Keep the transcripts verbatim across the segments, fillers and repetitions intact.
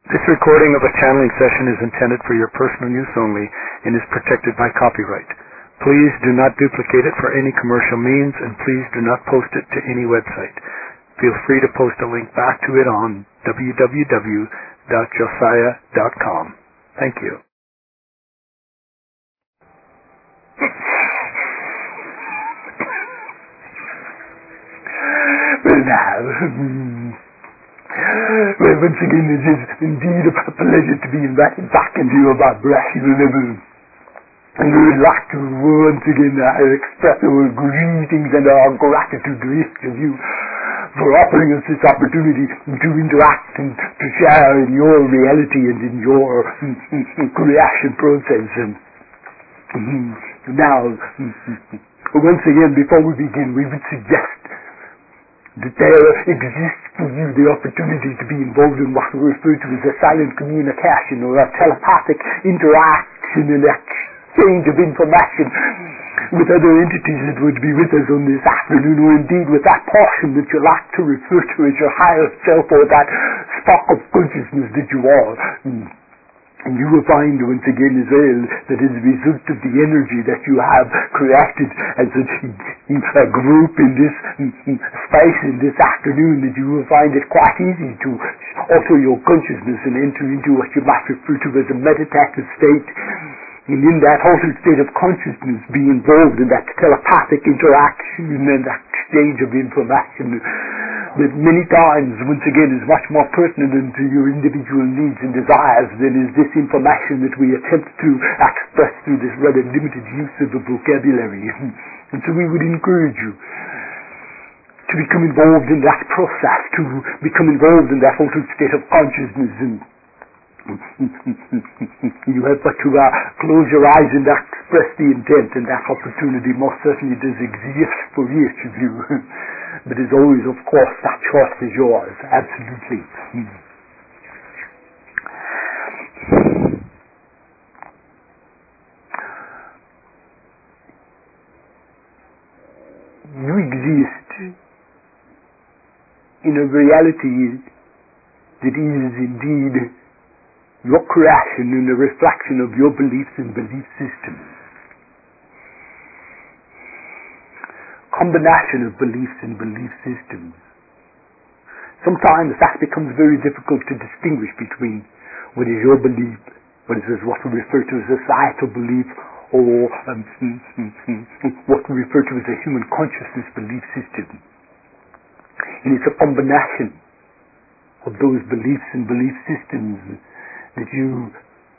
This recording of a channeling session is intended for your personal use only and is protected by copyright. Please do not duplicate it for any commercial means, and please do not post it to any website. Feel free to post a link back to it on w w w dot josiah dot com. Thank you. Well, now, well, once again, it is indeed a pleasure to be invited back into your vibrational level. And we would like to once again uh, express our greetings and our gratitude to each of you for offering us this opportunity to interact and to share in your reality and in your creation process. And now, once again, before we begin, we would suggest that there exists for you the opportunity to be involved in what we refer to as a silent communication or a telepathic interaction and exchange of information with other entities that would be with us on this afternoon, or indeed with that portion that you like to refer to as your higher self, or that spark of consciousness that you are. And you will find once again as well that as a result of the energy that you have created as a, a group in this space in this afternoon, that you will find it quite easy to alter your consciousness and enter into what you might refer to as a meditative state. And in that altered state of consciousness, be involved in that telepathic interaction and that exchange of information that many times, once again, is much more pertinent to your individual needs and desires than is this information that we attempt to express through this rather limited use of the vocabulary. And so we would encourage you to become involved in that process, to become involved in that altered state of consciousness. And you have but to uh, close your eyes and express the intent, and that opportunity most certainly does exist for each of you. But as always, of course, that choice is yours, absolutely. You exist in a reality that is indeed your creation and a reflection of your beliefs and belief systems. Combination of beliefs and belief systems. Sometimes that becomes very difficult to distinguish between what is your belief, what is what we refer to as a societal belief, or um, what we refer to as a human consciousness belief system. And it's a combination of those beliefs and belief systems that you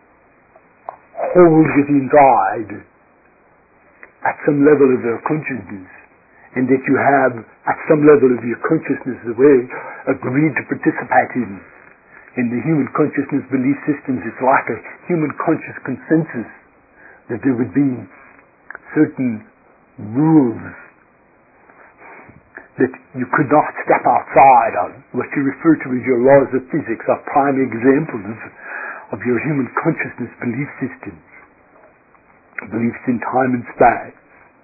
hold within inside at some level of your consciousness, and that you have, at some level of your consciousness, the way agreed to participate in. In the human consciousness belief systems, it's like a human conscious consensus that there would be certain rules that you could not step outside of. What you refer to as your laws of physics are prime examples of your human consciousness belief systems. Beliefs in time and space.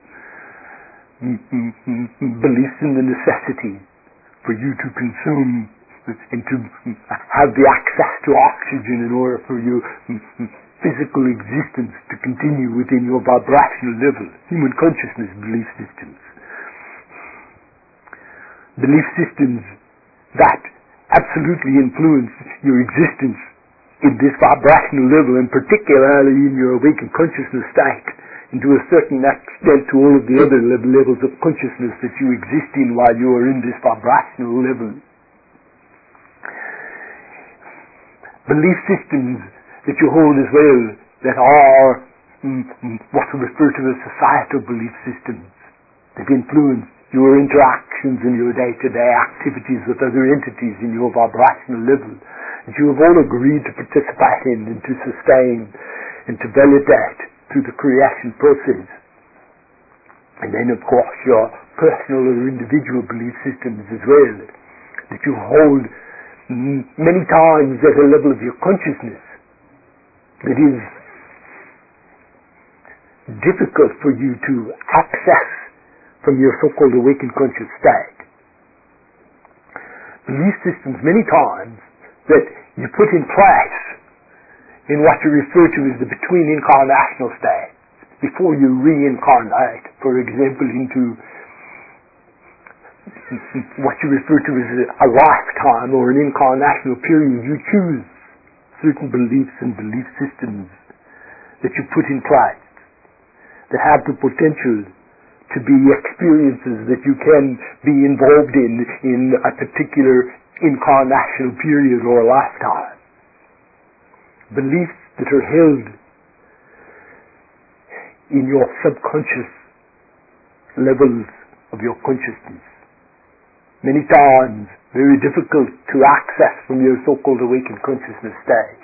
Beliefs in the necessity for you to consume and to have the access to oxygen in order for your physical existence to continue within your vibrational level. Human consciousness belief systems. Belief systems that absolutely influence your existence in this vibrational level, and particularly in your awakened consciousness state, and to a certain extent to all of the other levels of consciousness that you exist in while you are in this vibrational level. Belief systems that you hold as well that are mm, what we refer to as societal belief systems that influence your interactions and your day-to-day activities with other entities in your vibrational level, that you have all agreed to participate in and to sustain and to validate through the creation process. And then, of course, your personal or individual belief systems as well, that you hold many times at a level of your consciousness that is difficult for you to access from your so-called awakened conscious state. Belief systems many times that you put in place in what you refer to as the between incarnational state before you reincarnate, for example, into what you refer to as a lifetime or an incarnational period. You choose certain beliefs and belief systems that you put in place that have the potential to be experiences that you can be involved in in a particular incarnational period or lifetime. Beliefs that are held in your subconscious levels of your consciousness. Many times very difficult to access from your so-called awakened consciousness state.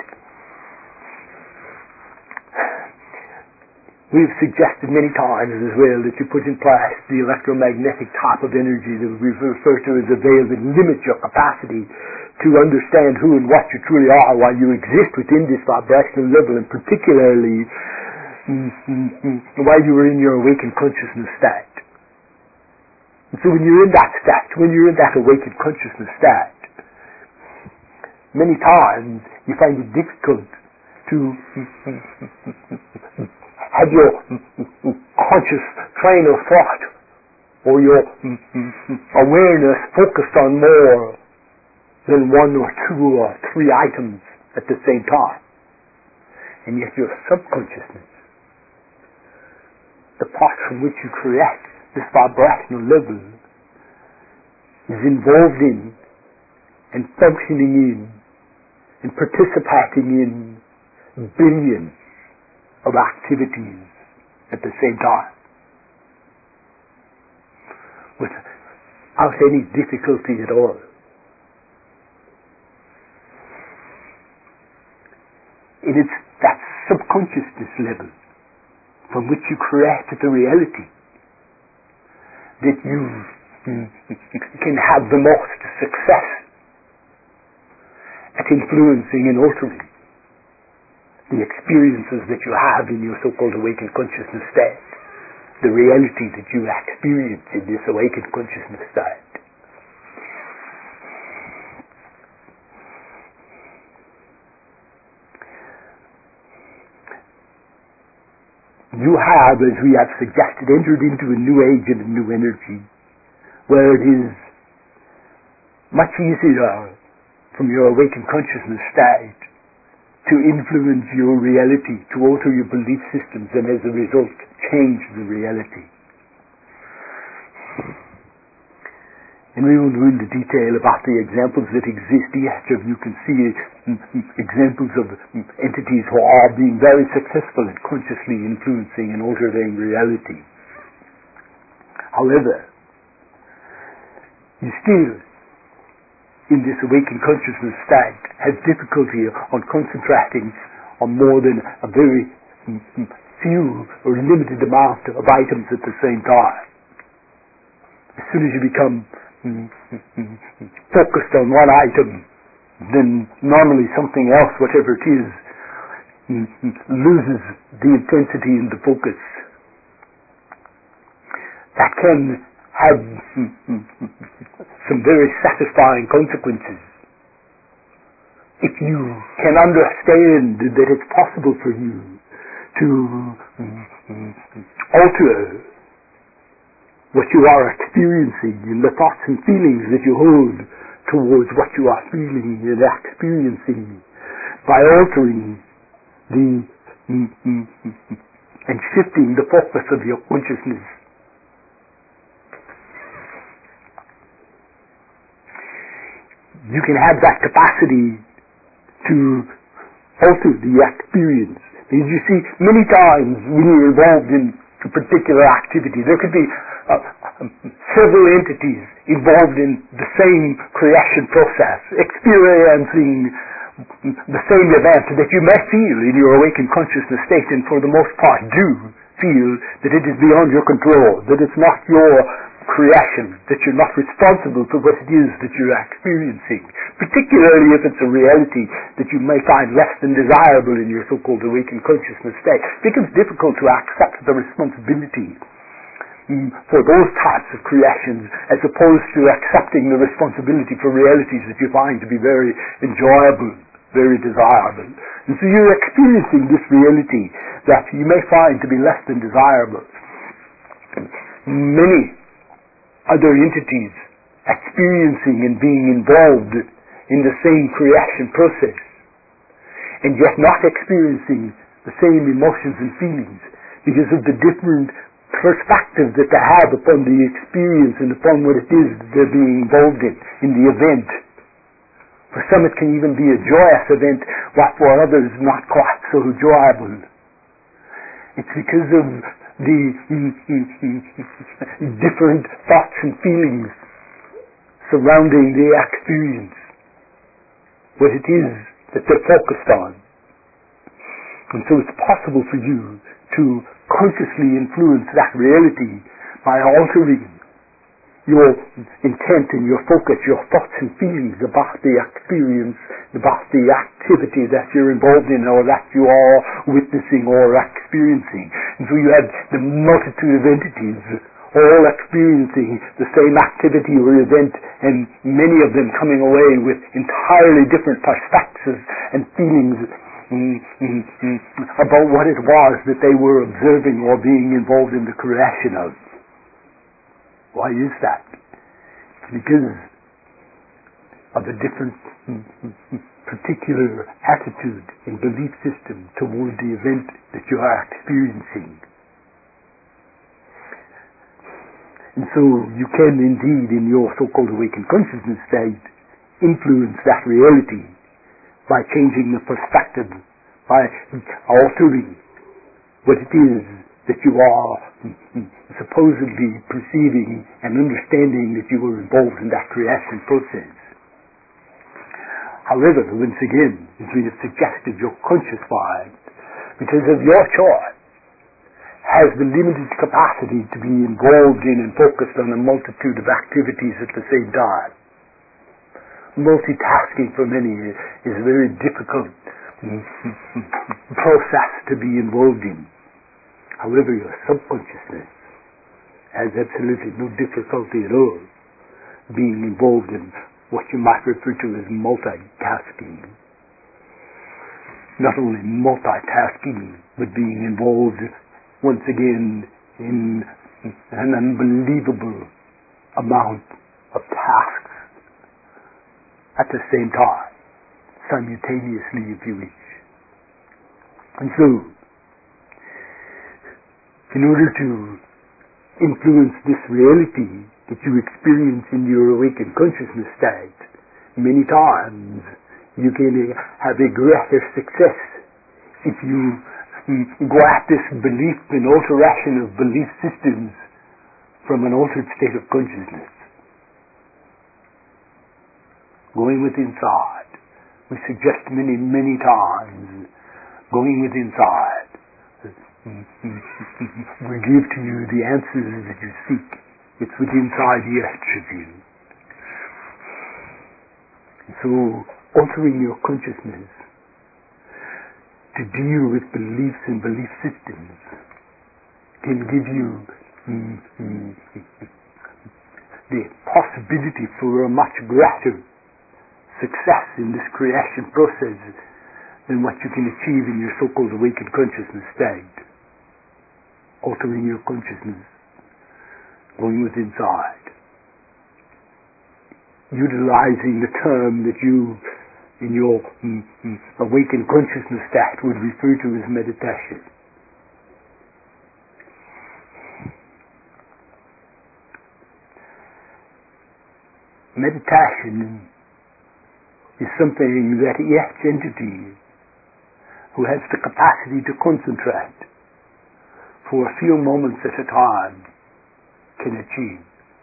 We've suggested many times as well that you put in place the electromagnetic type of energy that we refer to as a veil that limits your capacity to understand who and what you truly are while you exist within this vibrational level, and particularly mm, mm, mm, while you are in your awakened consciousness state. And so when you're in that state, when you're in that awakened consciousness state, many times you find it difficult to have your conscious train of thought or your awareness focused on more than one or two or three items at the same time. And yet your subconsciousness, the part from which you create this vibrational level, is involved in and functioning in and participating in billions of activities at the same time without any difficulty at all. It is that subconsciousness level from which you create the reality that you can have the most success at influencing and altering the experiences that you have in your so-called awakened consciousness state, the reality that you experience in this awakened consciousness state. You have, as we have suggested, entered into a new age and a new energy where it is much easier from your awakened consciousness state to influence your reality, to alter your belief systems, and as a result change the reality. And we won't go into detail about the examples that exist. Each of you can see examples of entities who are being very successful at consciously influencing and altering reality. However, you still, in this awakened consciousness state, have difficulty on concentrating on more than a very few or limited amount of items at the same time. As soon as you become focused on one item, then normally something else, whatever it is, loses the intensity and the focus. That can have some very satisfying consequences if you can understand that it's possible for you to alter what you are experiencing and the thoughts and feelings that you hold towards what you are feeling and experiencing by altering the and shifting the focus of your consciousness. You can have that capacity to alter the experience. As you see, many times when you're involved in a particular activity, there could be uh, several entities involved in the same creation process, experiencing the same event that you may feel in your awakened consciousness state, and for the most part do feel that it is beyond your control, that it's not your creation, that you're not responsible for what it is that you're experiencing, particularly if it's a reality that you may find less than desirable in your so-called awakened consciousness state. It becomes difficult to accept the responsibility mm, for those types of creations as opposed to accepting the responsibility for realities that you find to be very enjoyable, very desirable. And so you're experiencing this reality that you may find to be less than desirable. Many other entities experiencing and being involved in the same creation process, and yet not experiencing the same emotions and feelings because of the different perspective that they have upon the experience and upon what it is that they're being involved in, in the event. For some it can even be a joyous event, while for others not quite so enjoyable. It's because of the different thoughts and feelings surrounding the experience, what it is that they're focused on. And so it's possible for you to consciously influence that reality by altering your intent and your focus, your thoughts and feelings about the experience, about the activity that you're involved in or that you are witnessing or experiencing. And so you have the multitude of entities all experiencing the same activity or event, and many of them coming away with entirely different perspectives and feelings Mm, mm, mm, about what it was that they were observing or being involved in the creation of. Why is that? It's because of a different mm, mm, particular attitude and belief system toward the event that you are experiencing. And so you can indeed, in your so-called awakened consciousness state, influence that reality by changing the perspective, by altering what it is that you are supposedly perceiving and understanding that you were involved in that creation process. However, once again, as we have suggested, your conscious mind, because of your choice, has the limited capacity to be involved in and focused on a multitude of activities at the same time. Multitasking for many is a very difficult process to be involved in. However, your subconsciousness has absolutely no difficulty at all being involved in what you might refer to as multitasking. Not only multitasking, but being involved once again in an unbelievable amount of tasks at the same time, simultaneously if you wish. And so, in order to influence this reality that you experience in your awakened consciousness state, many times you can have a greater success if you go at this belief and alteration of belief systems from an altered state of consciousness. Going with inside. We suggest many, many times going with inside. We give to you the answers that you seek. It's within inside each of you. So, altering your consciousness to deal with beliefs and belief systems can give you mm, mm, the possibility for a much greater success in this creation process than what you can achieve in your so-called awakened consciousness state. Altering your consciousness, going with inside, utilizing the term that you in your mm, mm, awakened consciousness state would refer to as meditation. Meditation is something that each entity who has the capacity to concentrate for a few moments at a time can achieve.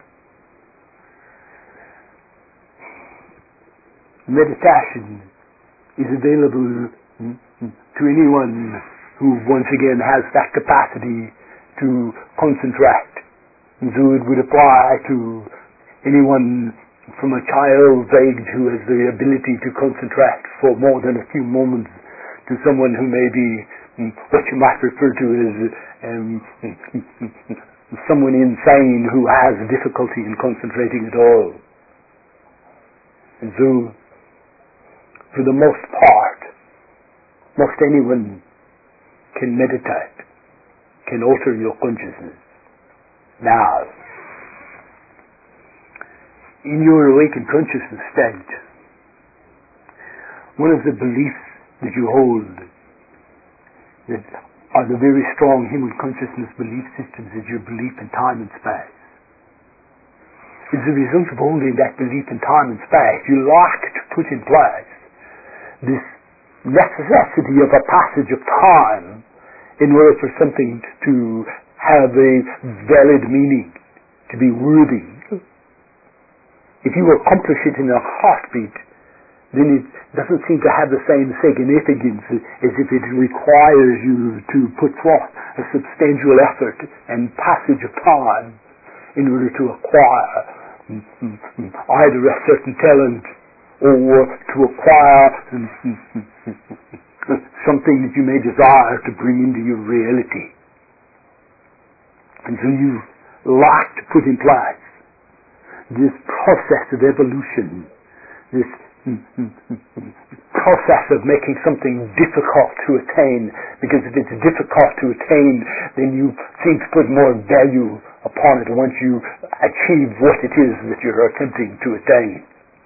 Meditation is available to anyone who once again has that capacity to concentrate. And so it would apply to anyone from a child's age who has the ability to concentrate for more than a few moments to someone who may be what you might refer to as um, someone insane who has difficulty in concentrating at all. And so for the most part, most anyone can meditate, can alter your consciousness. Now, in your awakened consciousness state, one of the beliefs that you hold that are the very strong human consciousness belief systems is your belief in time and space. As a result of holding that belief in time and space, you like to put in place this necessity of a passage of time in order for something to have a valid meaning, to be worthy. If you accomplish it in a heartbeat, then it doesn't seem to have the same significance as if it requires you to put forth a substantial effort and passage of time in order to acquire either a certain talent or to acquire something that you may desire to bring into your reality. And so you like to put in place this process of evolution, this process of making something difficult to attain, because if it's difficult to attain, then you seem to put more value upon it once you achieve what it is that you're attempting to attain.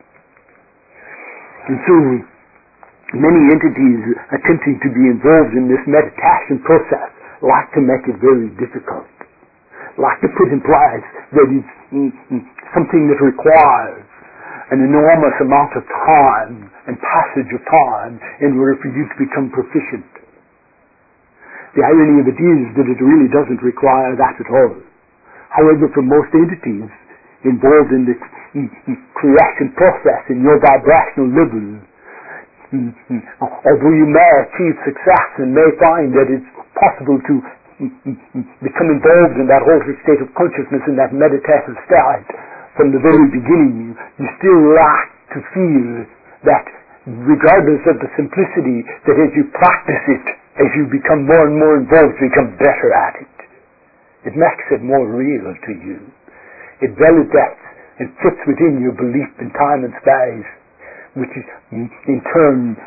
And so many entities attempting to be involved in this meditation process like to make it very difficult, like to put in place that it's something that requires an enormous amount of time and passage of time in order for you to become proficient. The irony of it is that it really doesn't require that at all. However, for most entities involved in this creation process in your vibrational level, although you may achieve success and may find that it's possible to become involved in that altered state of consciousness, in that meditative state, from the very beginning, you still like to feel that, regardless of the simplicity, that as you practice it, as you become more and more involved, you become better at it. It makes it more real to you. It validates and fits within your belief in time and space, which is, in turn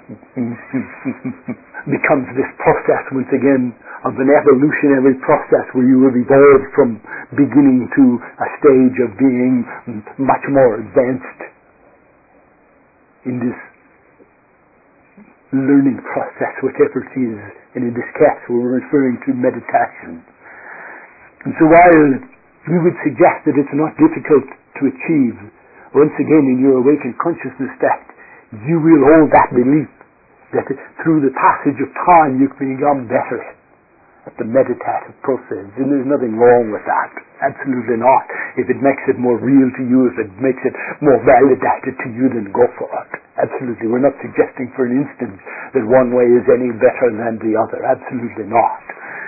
becomes this process once again of an evolutionary process where you will evolve from beginning to a stage of being much more advanced in this learning process, whatever it is, and in this case we're referring to meditation. And so while we would suggest that it's not difficult to achieve, once again in your awakened consciousness state, you will hold that belief that through the passage of time you can become better at the meditative process. And there's nothing wrong with that. Absolutely not. If it makes it more real to you, if it makes it more validated to you, then go for it. Absolutely. We're not suggesting for an instant that one way is any better than the other. Absolutely not.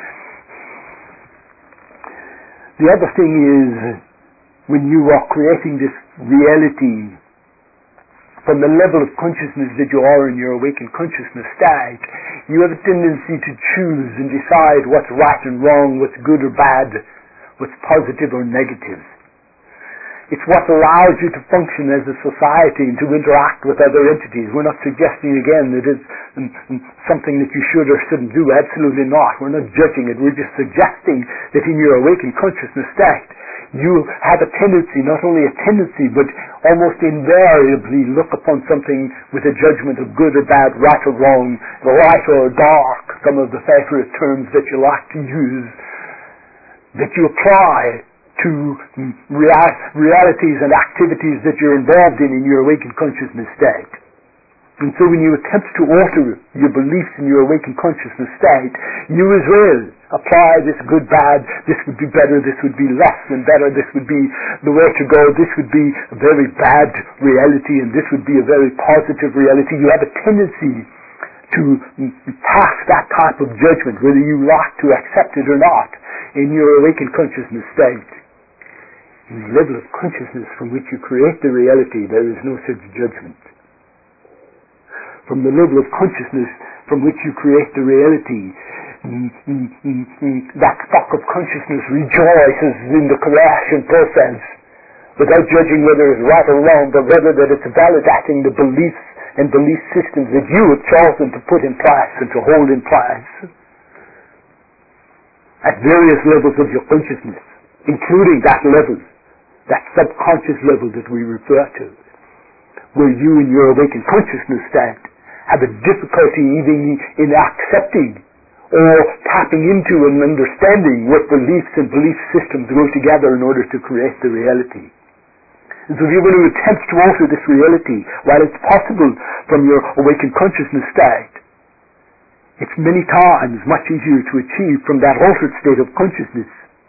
The other thing is, when you are creating this reality from the level of consciousness that you are in your awakened consciousness state, you have a tendency to choose and decide what's right and wrong, what's good or bad, what's positive or negative. It's what allows you to function as a society and to interact with other entities. We're not suggesting again that it's something that you should or shouldn't do. Absolutely not. We're not judging it. We're just suggesting that in your awakened consciousness state, you have a tendency, not only a tendency, but almost invariably look upon something with a judgment of good or bad, right or wrong, light or dark, some of the favorite terms that you like to use, that you apply to real- realities and activities that you're involved in in your awakened consciousness state. And so when you attempt to alter your beliefs in your awakened consciousness state, you as well apply this good, bad, this would be better, this would be less than better, this would be the way to go, this would be a very bad reality, and this would be a very positive reality. You have a tendency to pass that type of judgment, whether you like to accept it or not, in your awakened consciousness state. In the level of consciousness from which you create the reality, there is no such judgment. From the level of consciousness from which you create the reality, that stock of consciousness rejoices in the creation process without judging whether it's right or wrong, but whether that it's validating the beliefs and belief systems that you have chosen to put in place and to hold in place at various levels of your consciousness, including that level, that subconscious level that we refer to, where you in your awakened consciousness state have a difficulty even in accepting or tapping into and understanding what beliefs and belief systems go together in order to create the reality. And so if you're going to attempt to alter this reality, while it's possible from your awakened consciousness state, it's many times much easier to achieve from that altered state of consciousness,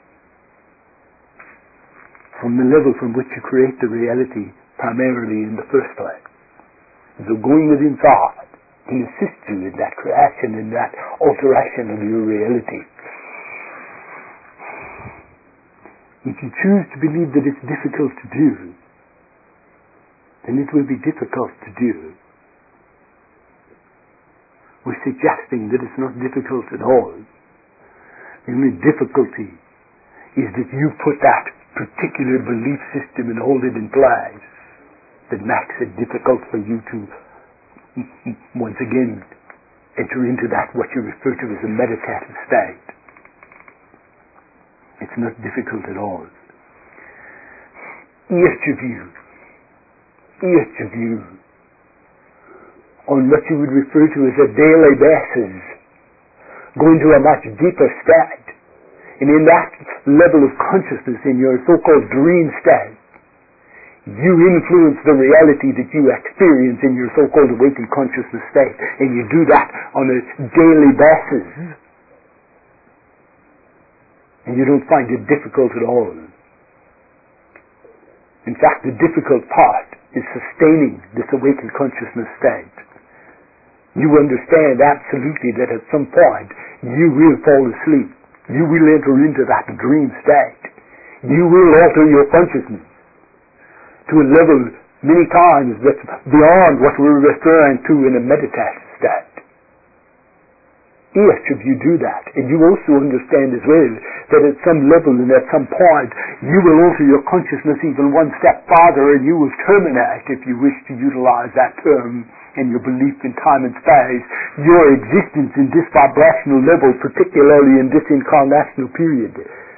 from the level from which you create the reality primarily in the first place. So going within inside can assist you in that creation, in that alteration of your reality. If you choose to believe that it's difficult to do, then it will be difficult to do. We're suggesting that it's not difficult at all. The only difficulty is that you put that particular belief system and hold it in place that makes it difficult for you to once again enter into that what you refer to as a meditative state. It's not difficult at all. Each of you, each of you, on what you would refer to as a daily basis, go into a much deeper state. And in that level of consciousness, in your so-called dream state, you influence the reality that you experience in your so-called awakened consciousness state. And you do that on a daily basis. And you don't find it difficult at all. In fact, the difficult part is sustaining this awakened consciousness state. You understand absolutely that at some point you will fall asleep. You will enter into that dream state. You will alter your consciousness to a level many times that's beyond what we're referring to in a meditative state. Each of you do that. And you also understand as well that at some level and at some point you will alter your consciousness even one step farther, and you will terminate, if you wish to utilize that term, and your belief in time and space, your existence in this vibrational level, particularly in this incarnational period.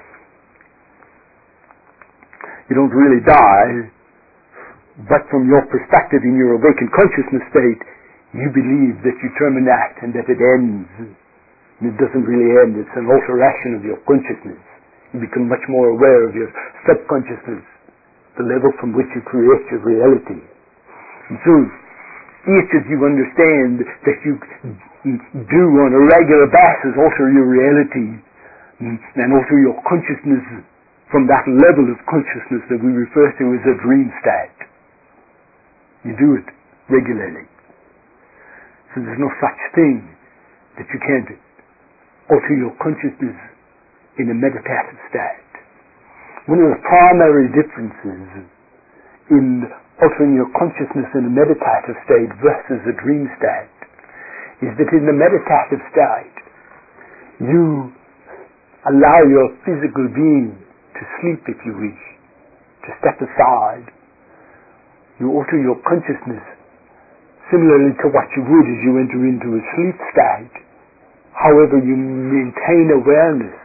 You don't really die, but from your perspective in your awakened consciousness state, you believe that you terminate and that it ends. And it doesn't really end, it's an alteration of your consciousness. You become much more aware of your subconsciousness, the level from which you create your reality. And so, each of you understand that you do on a regular basis alter your reality and alter your consciousness from that level of consciousness that we refer to as a dream state. You do it regularly. So there's no such thing that you can't alter your consciousness in a meditative state. One of the primary differences in altering your consciousness in a meditative state versus a dream state is that in the meditative state you allow your physical being to sleep, if you wish, to step aside. You alter your consciousness similarly to what you would as you enter into a sleep state. However, you maintain awareness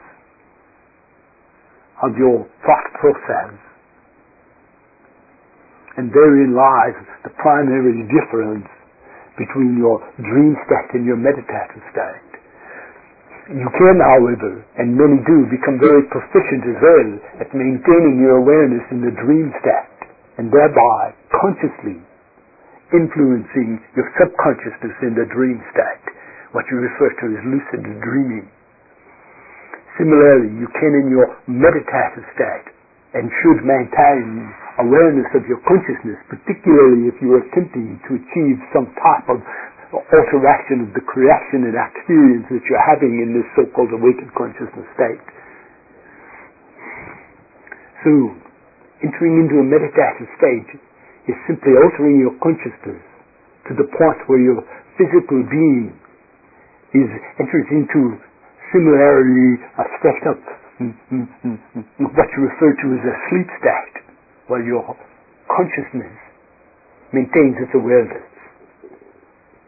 of your thought process. And therein lies the primary difference between your dream state and your meditative state. You can, however, and many do, become very proficient as well at maintaining your awareness in the dream state, and thereby consciously influencing your subconsciousness in the dream state, what you refer to as lucid dreaming. Similarly, you can in your meditative state and should maintain awareness of your consciousness, particularly if you are attempting to achieve some type of alteration of the creation and experience that you're having in this so-called awakened consciousness state. So, entering into a meditative state is simply altering your consciousness to the point where your physical being is enters into similarly a state of what you refer to as a sleep state, while your consciousness maintains its awareness.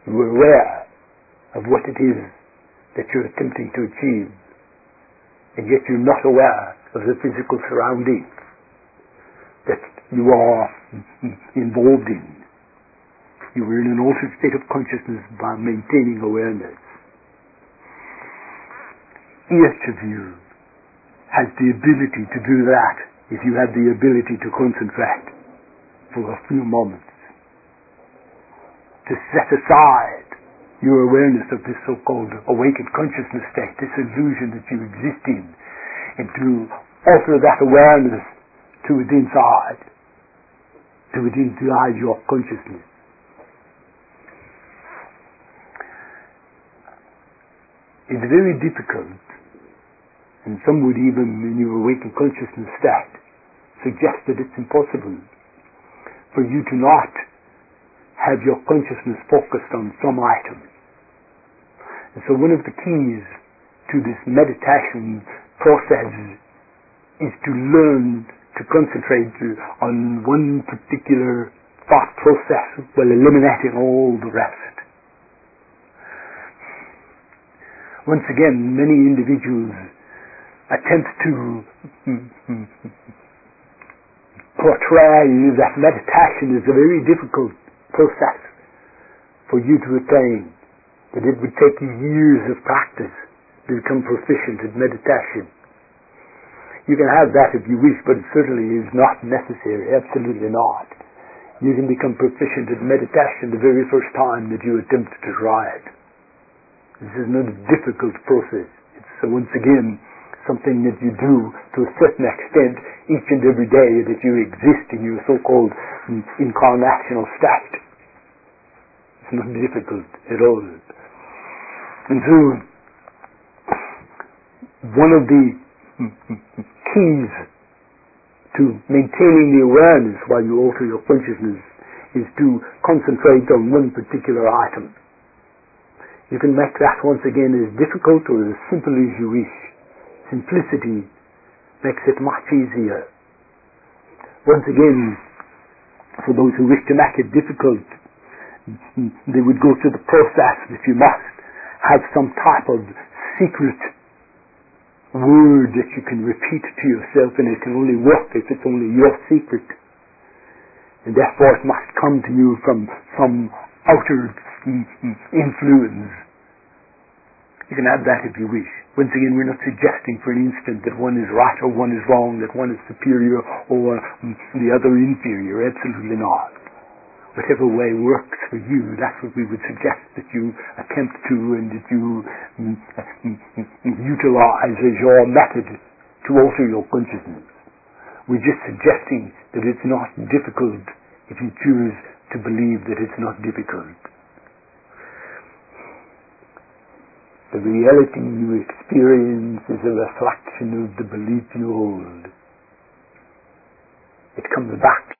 You are aware of what it is that you're attempting to achieve, and yet you're not aware of the physical surroundings that you are involved in. You are in an altered state of consciousness by maintaining awareness. Each of you has the ability to do that if you have the ability to concentrate for a few moments, to set aside your awareness of this so-called awakened consciousness state, this illusion that you exist in, and to offer that awareness to it inside, to it inside your consciousness. It's very difficult, and some would even, in your awakened consciousness state, suggest that it's impossible for you to not have your consciousness focused on some item. And so one of the keys to this meditation process is to learn to concentrate on one particular thought process while eliminating all the rest. Once again, many individuals attempt to portray that meditation is a very difficult process for you to attain, that it would take you years of practice to become proficient at meditation. You can have that if you wish, but it certainly is not necessary, absolutely not. You can become proficient at meditation the very first time that you attempt to try it. This is not a difficult process. It's uh, once again something that you do to a certain extent each and every day that you exist in your so-called incarnational state. It's not difficult at all. And so, one of the keys to maintaining the awareness while you alter your consciousness is to concentrate on one particular item. You can make that once again as difficult or as simple as you wish. Simplicity makes it much easier. Once again, for those who wish to make it difficult, they would go through the process that you must have some type of secret word that you can repeat to yourself, and it can only work if it's only your secret. And therefore it must come to you from some outer influence. You can have that if you wish. Once again, we're not suggesting for an instant that one is right or one is wrong, that one is superior or the other inferior. Absolutely not. Whatever way works for you, that's what we would suggest that you attempt to and that you mm, mm, utilize as your method to alter your consciousness. We're just suggesting that it's not difficult if you choose to believe that it's not difficult. The reality you experience is a reflection of the belief you hold. It comes back